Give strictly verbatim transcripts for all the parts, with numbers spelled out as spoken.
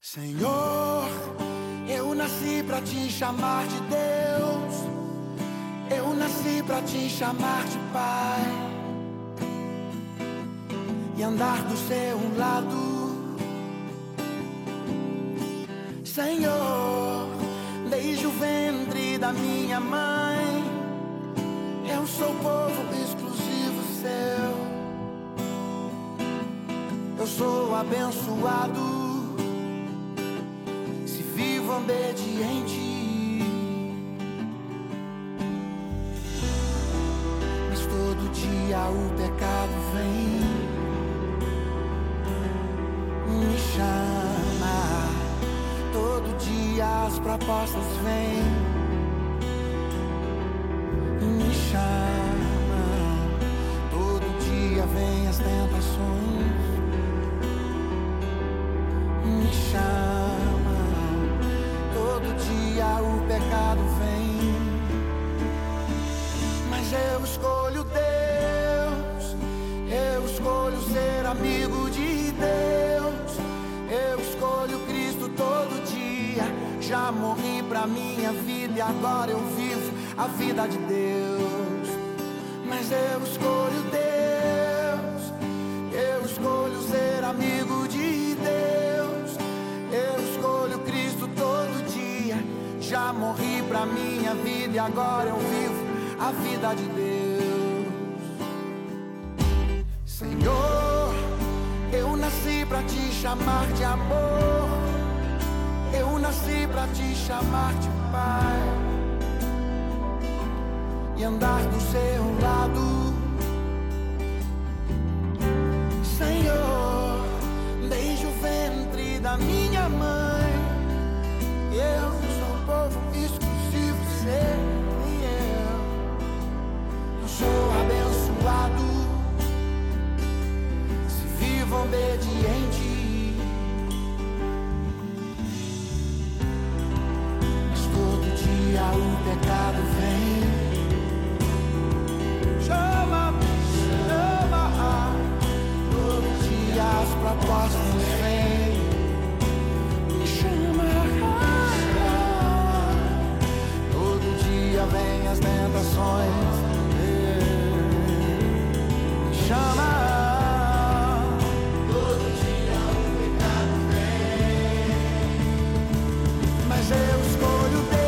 Senhor, eu nasci pra te chamar de Deus, eu nasci pra te chamar de Pai e andar do seu lado. Senhor, desde o ventre da minha mãe, eu sou povo exclusivo seu. Eu sou abençoado se vivo obediente, mas todo dia o pecado vem, me chama. Todo dia as propostas vêm, me chama. Todo dia vem as tentações, me chama. Todo dia o pecado vem, mas eu escolho Deus, eu escolho ser amigo de Deus, eu escolho Cristo todo dia. Já morri pra minha vida e agora eu vivo a vida de Deus. Mas eu escolho Deus, eu escolho ser amigo de Deus, eu escolho Cristo todo dia. Já morri pra minha vida e agora eu vivo a vida de Deus. Senhor, eu nasci pra te chamar de amor, eu nasci pra te chamar de Pai e andar do seu lado. Senhor, desde o ventre da minha mãe, eu sou povo exclusivo seu. Eu, eu sou abençoado se vivo obediente, o pecado vem, chama, chama. Todo dia as propostas vêm, me chama. Todo dia vem as tentações, me chama. Todo dia o pecado vem, mas eu escolho Deus.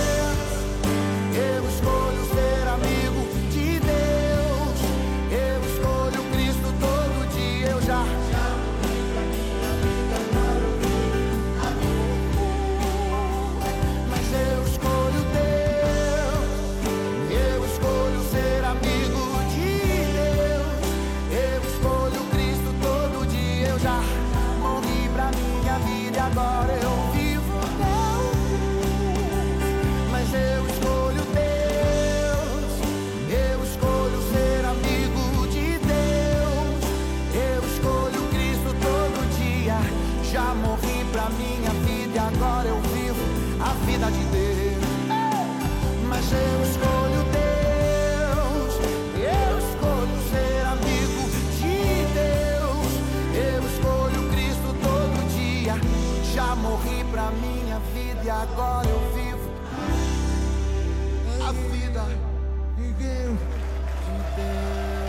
Agora eu vivo Deus, mas eu escolho Deus, eu escolho ser amigo de Deus, eu escolho Cristo todo dia. Já morri pra minha vida e agora eu vivo a vida de Deus. Mas eu escolho Deus, eu escolho ser amigo de Deus, eu escolho Cristo todo dia. Já morri pra minha vida e agora eu vivo a vida de Deus.